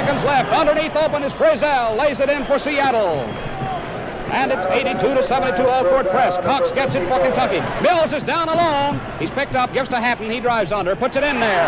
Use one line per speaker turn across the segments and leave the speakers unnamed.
seconds left. Underneath open is Frizzell. Lays it in for Seattle. And it's 82-72 Old Fort Press. Cox gets it for Kentucky. Mills is down alone. He's picked up, gives to Hatton. He drives under, puts it in there.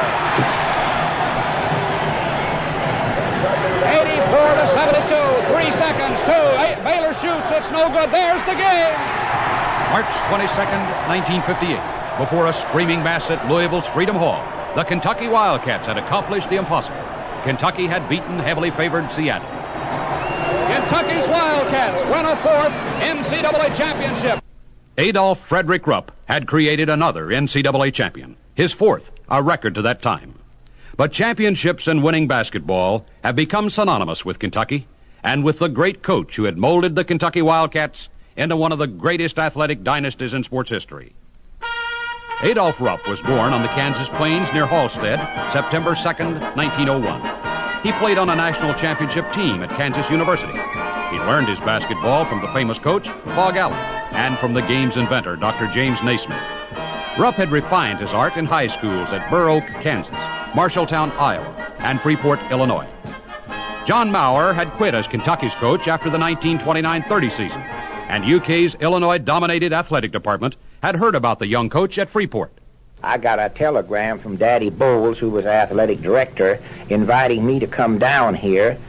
84-72. 3 seconds. 2. Baylor shoots. It's no good. There's the game.
March 22nd, 1958. Before a screaming mass at Louisville's Freedom Hall, the Kentucky Wildcats had accomplished the impossible. Kentucky had beaten heavily favored Seattle.
Kentucky's Wildcats win a 4th NCAA championship.
Adolph Frederick Rupp had created another NCAA champion, his 4th, a record to that time. But championships and winning basketball have become synonymous with Kentucky and with the great coach who had molded the Kentucky Wildcats into one of the greatest athletic dynasties in sports history. Adolph Rupp was born on the Kansas Plains near Halstead, September 2nd, 1901. He played on a national championship team at Kansas University. He learned his basketball from the famous coach, Phog Allen, and from the game's inventor, Dr. James Naismith. Rupp had refined his art in high schools at Burr Oak, Kansas, Marshalltown, Iowa, and Freeport, Illinois. John Maurer had quit as Kentucky's coach after the 1929-30 season, and UK's Illinois-dominated athletic department had heard about the young coach at Freeport.
I got a telegram from Daddy Bowles, who was athletic director, inviting me to come down here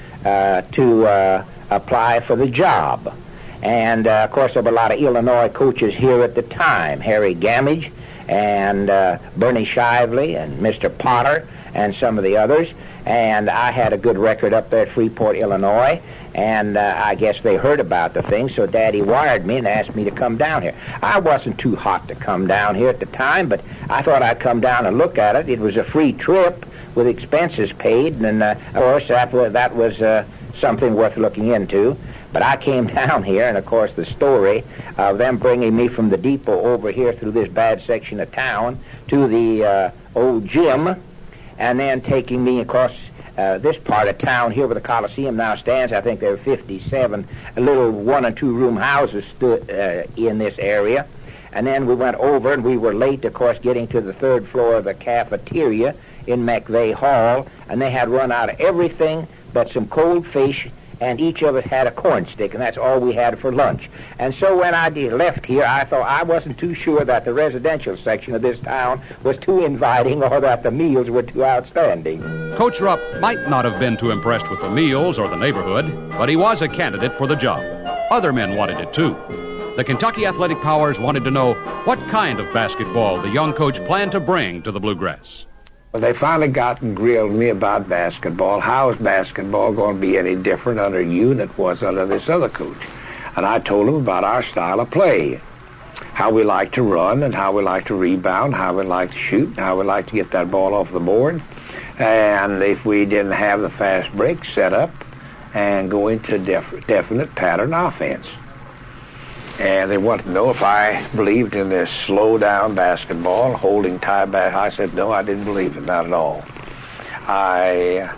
to apply for the job. And, of course, there were a lot of Illinois coaches here at the time, Harry Gamage and Bernie Shively and Mr. Potter and some of the others. And I had a good record up there at Freeport, Illinois. And I guess they heard about the thing, so Daddy wired me and asked me to come down here. I wasn't too hot to come down here at the time, but I thought I'd come down and look at it. It was a free trip with expenses paid, and of course that was something worth looking into. But I came down here, and of course the story of them bringing me from the depot over here through this bad section of town to the old gym, and then taking me across this part of town here where the Coliseum now stands. I think there are 57 little 1- and 2-room houses stood in this area. And then we went over, and we were late, of course, getting to the 3rd floor of the cafeteria in McVeigh Hall, and they had run out of everything but some cold fish, and each of us had a corn stick, and that's all we had for lunch. And so when I left here, I thought I wasn't too sure that the residential section of this town was too inviting or that the meals were too outstanding.
Coach Rupp might not have been too impressed with the meals or the neighborhood, but he was a candidate for the job. Other men wanted it too. The Kentucky Athletic Powers wanted to know what kind of basketball the young coach planned to bring to the Bluegrass.
Well, they finally got and grilled me about basketball. How is basketball going to be any different under you than it was under this other coach? And I told them about our style of play, how we like to run and how we like to rebound, how we like to shoot, and how we like to get that ball off the board. And if we didn't have the fast break, set up and go into definite pattern offense. And they wanted to know if I believed in this slow-down basketball, holding tie back. I said, no, I didn't believe it, not at all. I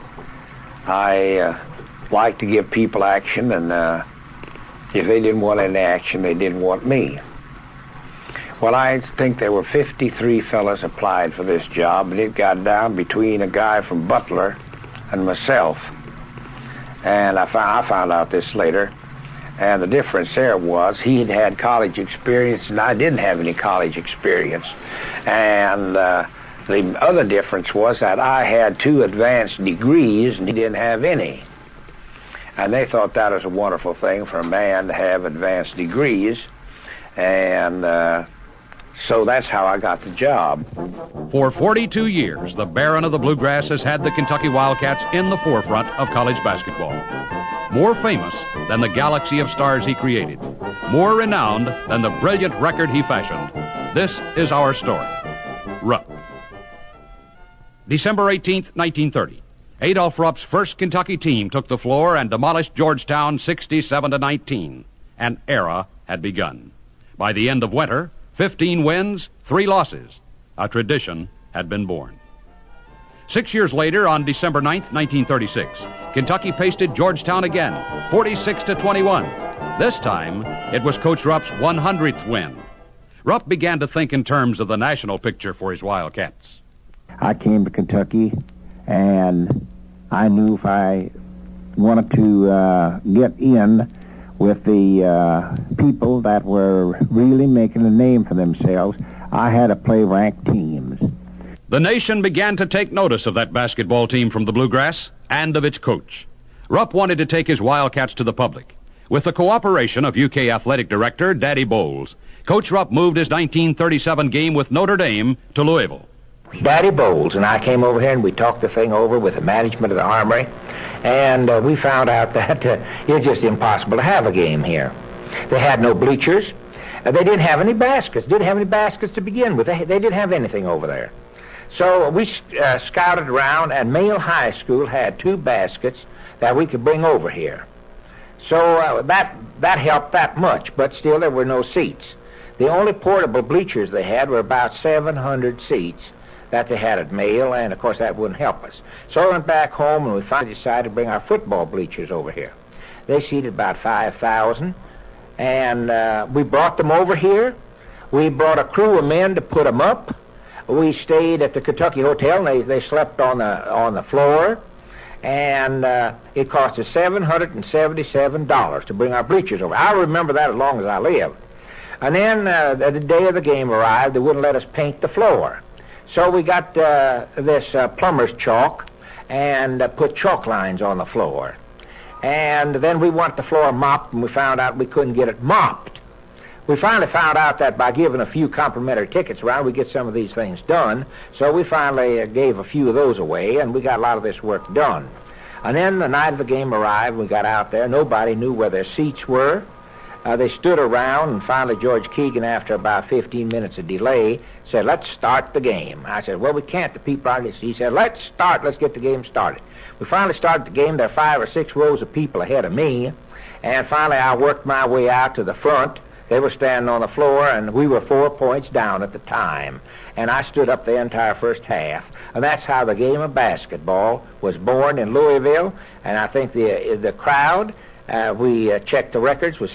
like to give people action, and if they didn't want any action, they didn't want me. Well, I think there were 53 fellas applied for this job, and it got down between a guy from Butler and myself. And I found out this later. And the difference there was he had had college experience and I didn't have any college experience. And the other difference was that I had 2 advanced degrees and he didn't have any. And they thought that was a wonderful thing for a man to have advanced degrees. And so that's how I got the job.
For 42 years, the Baron of the Bluegrass has had the Kentucky Wildcats in the forefront of college basketball. More famous than the galaxy of stars he created. More renowned than the brilliant record he fashioned. This is our story. Rupp. December 18th, 1930. Adolph Rupp's first Kentucky team took the floor and demolished Georgetown 67-19. An era had begun. By the end of winter, 15 wins, 3 losses. A tradition had been born. 6 years later, on December 9th, 1936, Kentucky pasted Georgetown again, 46-21. This time, it was Coach Rupp's 100th win. Rupp began to think in terms of the national picture for his Wildcats.
I came to Kentucky, and I knew if I wanted to get in with the people that were really making a name for themselves, I had to play ranked teams.
The nation began to take notice of that basketball team from the Bluegrass and of its coach. Rupp wanted to take his Wildcats to the public. With the cooperation of UK Athletic Director Daddy Bowles, Coach Rupp moved his 1937 game with Notre Dame to Louisville.
Daddy Bowles and I came over here and we talked the thing over with the management of the Armory, and we found out that it's just impossible to have a game here. They had no bleachers. They didn't have any baskets. Didn't have any baskets to begin with. They didn't have anything over there. So we scouted around, and Male High School had 2 baskets that we could bring over here. So that helped that much, but still there were no seats. The only portable bleachers they had were about 700 seats that they had at Male, and of course that wouldn't help us. So I went back home and we finally decided to bring our football bleachers over here. They seated about 5,000, and we brought them over here. We brought a crew of men to put them up. We stayed at the Kentucky Hotel, and they slept on the floor, and it cost us $777 to bring our bleachers over. I remember that as long as I lived. And then the day of the game arrived, they wouldn't let us paint the floor. So we got this plumber's chalk and put chalk lines on the floor. And then we want the floor mopped, and we found out we couldn't get it mopped. We finally found out that by giving a few complimentary tickets around, we get some of these things done. So we finally gave a few of those away, and we got a lot of this work done. And then the night of the game arrived, we got out there. Nobody knew where their seats were. They stood around, and finally George Keegan, after about 15 minutes of delay, said, "Let's start the game." I said, "Well, we can't. The people are..." He said, "Let's start. Let's get the game started." We finally started the game. There were 5 or 6 rows of people ahead of me, and finally I worked my way out to the front. They were standing on the floor, and we were 4 points down at the time. And I stood up the entire first half. And that's how the game of basketball was born in Louisville. And I think the crowd, we checked the records, was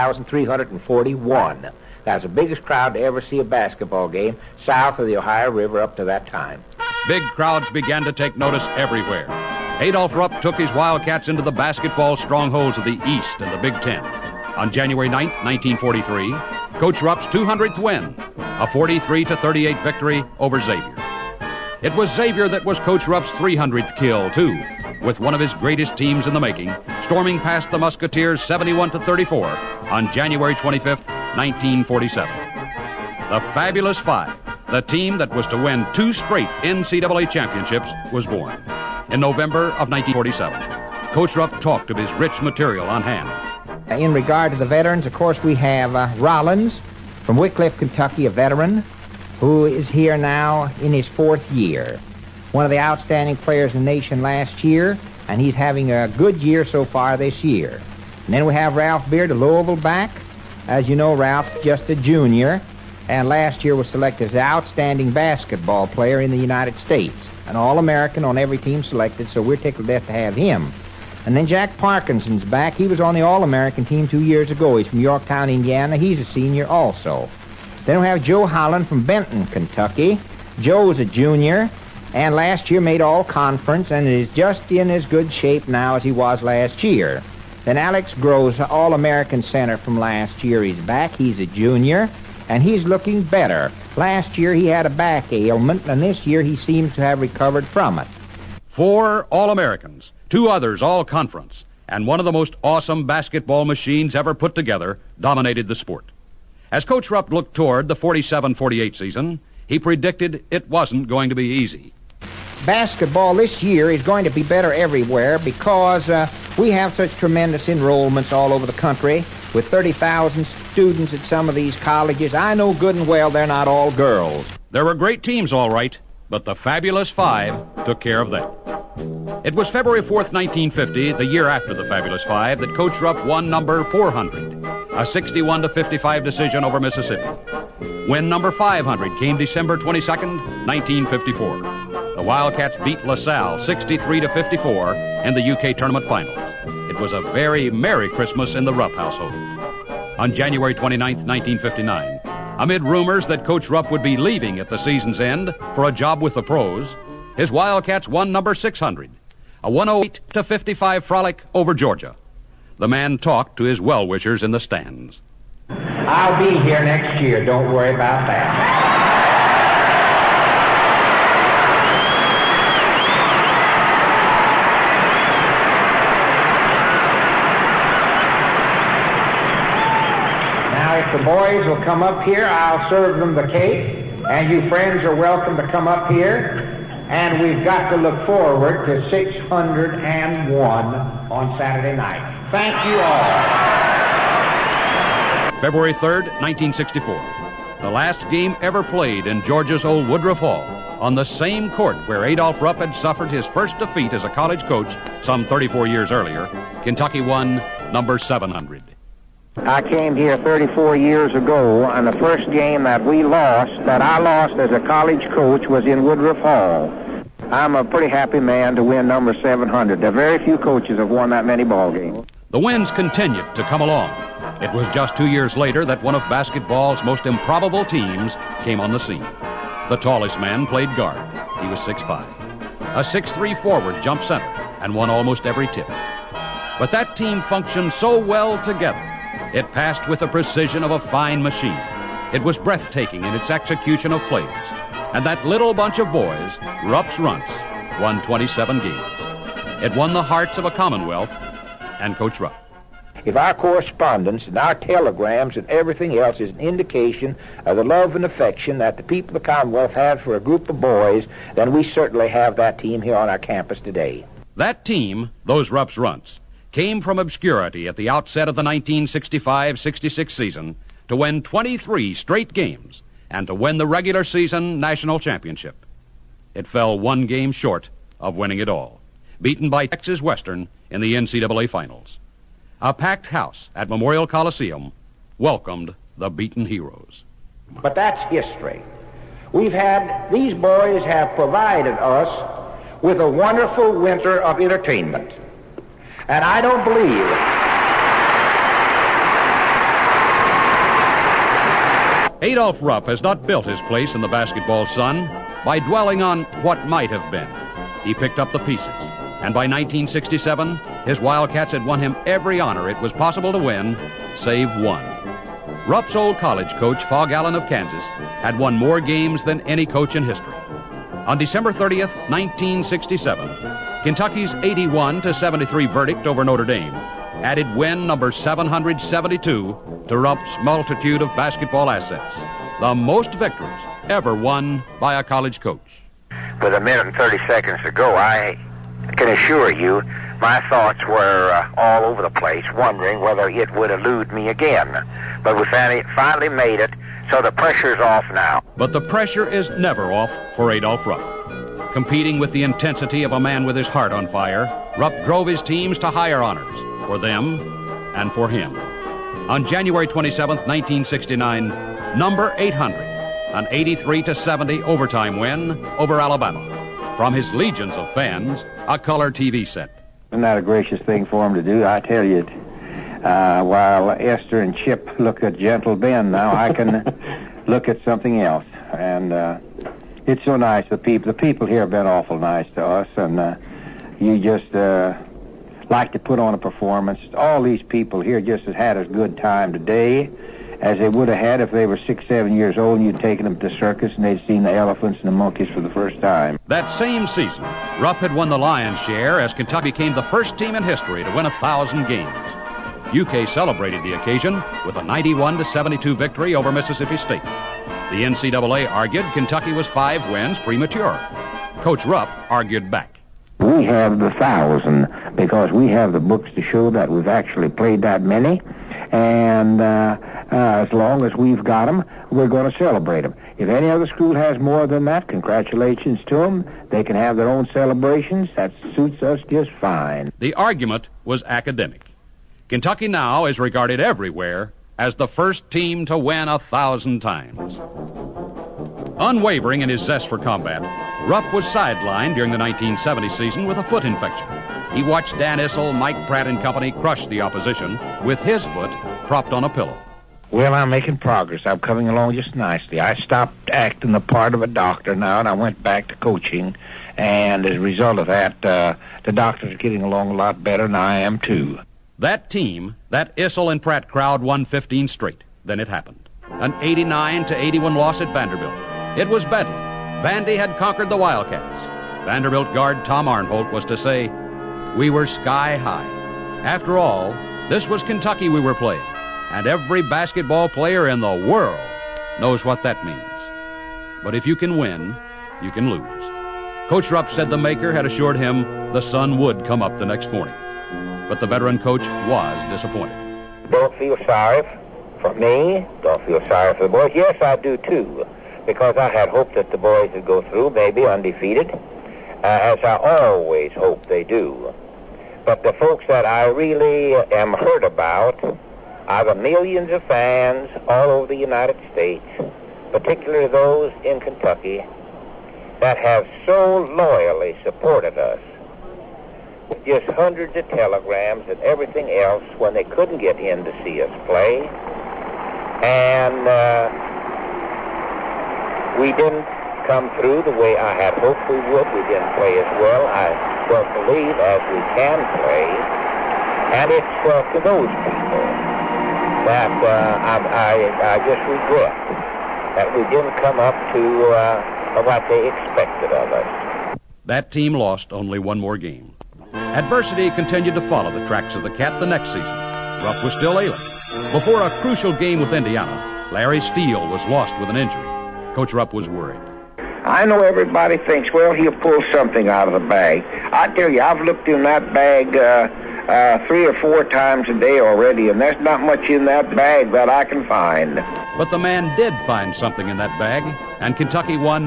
6,341. That was the biggest crowd to ever see a basketball game south of the Ohio River up to that time.
Big crowds began to take notice everywhere. Adolph Rupp took his Wildcats into the basketball strongholds of the East and the Big Ten. On January 9th, 1943, Coach Rupp's 200th win, a 43-38 victory over Xavier. It was Xavier that was Coach Rupp's 300th kill, too, with one of his greatest teams in the making, storming past the Musketeers 71-34 on January 25th, 1947. The Fabulous Five, the team that was to win 2 straight NCAA championships, was born. In November of 1947, Coach Rupp talked of his rich material on hand.
In regard to the veterans, of course, we have Rollins from Wycliffe, Kentucky, a veteran who is here now in his 4th year. One of the outstanding players in the nation last year, and he's having a good year so far this year. And then we have Ralph Beard, a Louisville back. As you know, Ralph's just a junior, and last year was selected as the outstanding basketball player in the United States. An All-American on every team selected, so we're tickled to death to have him. And then Jack Parkinson's back. He was on the All-American team 2 years ago. He's from Yorktown, Indiana. He's a senior also. Then we have Joe Holland from Benton, Kentucky. Joe's a junior, and last year made All-Conference and is just in as good shape now as he was last year. Then Alex Gross, All-American center from last year, is back. He's a junior, and he's looking better. Last year he had a back ailment, and this year he seems to have recovered from it.
4 All-Americans, 2 others All-Conference, and one of the most awesome basketball machines ever put together dominated the sport. As Coach Rupp looked toward the 47-48 season, he predicted it wasn't going to be easy.
Basketball this year is going to be better everywhere because we have such tremendous enrollments all over the country with 30,000 students at some of these colleges. I know good and well they're not all girls.
There were great teams, all right, but the Fabulous Five took care of that. It was February 4th, 1950, the year after the Fabulous Five, that Coach Rupp won number 400, a 61-55 decision over Mississippi. Win number 500 came December 22nd, 1954. The Wildcats beat LaSalle 63-54 in the UK tournament finals. It was a very Merry Christmas in the Rupp household. On January 29th, 1959, amid rumors that Coach Rupp would be leaving at the season's end for a job with the pros, his Wildcats won number 600, a 108-55 frolic over Georgia. The man talked to his well-wishers in the stands.
I'll be here next year. Don't worry about that. Now, if the boys will come up here, I'll serve them the cake. And you friends are welcome to come up here. And we've got to look forward to 601 on Saturday night. Thank you all.
February 3rd, 1964. The last game ever played in Georgia's old Woodruff Hall, on the same court where Adolph Rupp had suffered his first defeat as a college coach some 34 years earlier. Kentucky won number 700.
I came here 34 years ago, and the first game that I lost as a college coach, was in Woodruff Hall. I'm a pretty happy man to win number 700. There are very few coaches have won that many ball games.
The wins continued to come along. It was just 2 years later that one of basketball's most improbable teams came on the scene. The tallest man played guard. He was 6'5". A 6'3" forward jumped center and won almost every tip. But that team functioned so well together, it passed with the precision of a fine machine. It was breathtaking in its execution of plays. And that little bunch of boys, Rupp's Runts, won 27 games. It won the hearts of a Commonwealth and Coach Rupp.
If our correspondence and our telegrams and everything else is an indication of the love and affection that the people of the Commonwealth have for a group of boys, then we certainly have that team here on our campus today.
That team, those Rupp's Runts, came from obscurity at the outset of the 1965-66 season to win 23 straight games and to win the regular season national championship. It fell one game short of winning it all, beaten by Texas Western in the NCAA finals. A packed house at Memorial Coliseum welcomed the beaten heroes.
But that's history. These boys have provided us with a wonderful winter of entertainment. And I don't believe
Adolph Rupp has not built his place in the basketball sun by dwelling on what might have been. He picked up the pieces, and by 1967, his Wildcats had won him every honor it was possible to win, save one. Rupp's old college coach, Phog Allen of Kansas, had won more games than any coach in history. On December 30th, 1967, Kentucky's 81-73 verdict over Notre Dame added win number 772 to Rupp's multitude of basketball assets, the most victories ever won by a college coach.
With 1 minute and 30 seconds to go, I can assure you my thoughts were all over the place, wondering whether it would elude me again. But we finally made it, so the pressure's off now.
But the pressure is never off for Adolph Rupp. Competing with the intensity of a man with his heart on fire, Rupp drove his teams to higher honors for them and for him. On January 27, 1969, number 800, an 83-70 overtime win over Alabama. From his legions of fans, a color TV set.
Isn't that a gracious thing for him to do? I tell you, while Esther and Chip look at Gentle Ben, now I can look at something else. And it's so nice. The people here have been awful nice to us, and you just like to put on a performance. All these people here just has had as good time today as they would have had if they were 6, 7 years old and you'd taken them to the circus and they'd seen the elephants and the monkeys for the first time.
That same season, Rupp had won the lion's share as Kentucky became the first team in history to win 1,000 games. UK celebrated the occasion with a 91-72 victory over Mississippi State. The NCAA argued Kentucky was 5 wins premature. Coach Rupp argued back.
We have the 1,000 because we have the books to show that we've actually played that many. And as long as we've got them, we're going to celebrate them. If any other school has more than that, congratulations to them. They can have their own celebrations. That suits us just fine.
The argument was academic. Kentucky now is regarded everywhere as the first team to win 1,000 times. Unwavering in his zest for combat, Rupp was sidelined during the 1970 season with a foot infection. He watched Dan Issel, Mike Pratt and company crush the opposition with his foot propped on a pillow.
Well, I'm making progress. I'm coming along just nicely. I stopped acting the part of a doctor now, and I went back to coaching. And as a result of that, the doctors are getting along a lot better, and I am too.
That team, that Issel and Pratt crowd, won 15 straight. Then it happened. An 89-81 loss at Vanderbilt. It was Bedlam. Vandy had conquered the Wildcats. Vanderbilt guard Tom Arnholt was to say, "We were sky high." After all, this was Kentucky we were playing, and every basketball player in the world knows what that means. But if you can win, you can lose. Coach Rupp said the maker had assured him the sun would come up the next morning. But the veteran coach was disappointed.
Don't feel sorry for me. Don't feel sorry for the boys. Yes, I do too, because I had hoped that the boys would go through, maybe undefeated, as I always hope they do. But the folks that I really am hurt about are the millions of fans all over the United States, particularly those in Kentucky, that have so loyally supported us. Just hundreds of telegrams and everything else when they couldn't get in to see us play. And we didn't come through the way I had hoped we would. We didn't play as well, I don't believe, as we can play. And it's to those people that I just regret that we didn't come up to what they expected of us.
That team lost only one more game. Adversity continued to follow the tracks of the Cat the next season. Rupp was still ailing. Before a crucial game with Indiana, Larry Steele was lost with an injury. Coach Rupp was worried.
I know everybody thinks, well, he'll pull something out of the bag. I tell you, I've looked in that bag 3 or 4 times a day already, and there's not much in that bag that I can find.
But the man did find something in that bag, and Kentucky won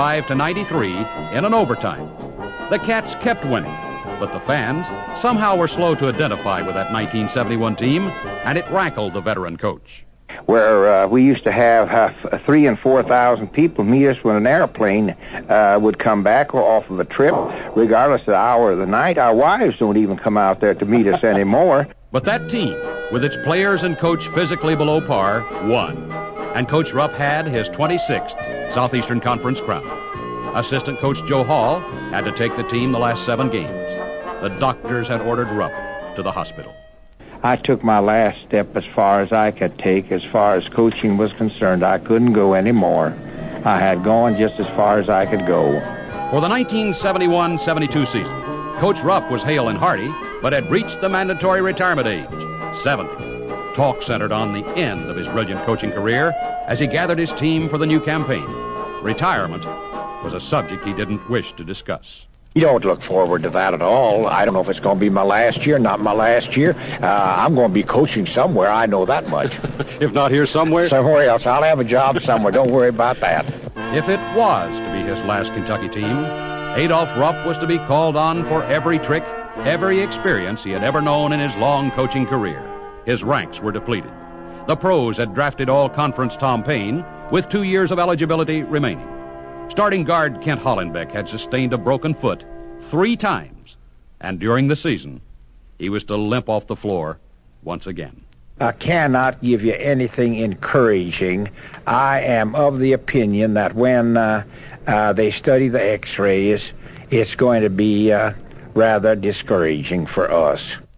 95-93 in an overtime. The Cats kept winning, but the fans somehow were slow to identify with that 1971 team, and it rankled the veteran coach.
Where we used to have 3,000 and 4,000 people meet us when an airplane would come back or off of a trip, regardless of the hour of the night. Our wives don't even come out there to meet us anymore.
But that team, with its players and coach physically below par, won. And Coach Rupp had his 26th Southeastern Conference crown. Assistant Coach Joe Hall had to take the team the last 7 games. The doctors had ordered Rupp to the hospital.
I took my last step as far as I could take. As far as coaching was concerned, I couldn't go anymore. I had gone just as far as I could go.
For the 1971-72 season, Coach Rupp was hale and hearty, but had reached the mandatory retirement age, 70. Talk centered on the end of his brilliant coaching career as he gathered his team for the new campaign. Retirement was a subject he didn't wish to discuss.
You don't look forward to that at all. I don't know if it's going to be my last year, not my last year. I'm going to be coaching somewhere. I know that much.
If not here somewhere?
Somewhere else. I'll have a job somewhere. Don't worry about that.
If it was to be his last Kentucky team, Adolph Rupp was to be called on for every trick, every experience he had ever known in his long coaching career. His ranks were depleted. The pros had drafted all-conference Tom Paine with 2 years of eligibility remaining. Starting guard Kent Hollenbeck had sustained a broken foot 3 times, and during the season, he was to limp off the floor once again.
I cannot give you anything encouraging. I am of the opinion that when they study the x-rays, it's going to be rather discouraging for us.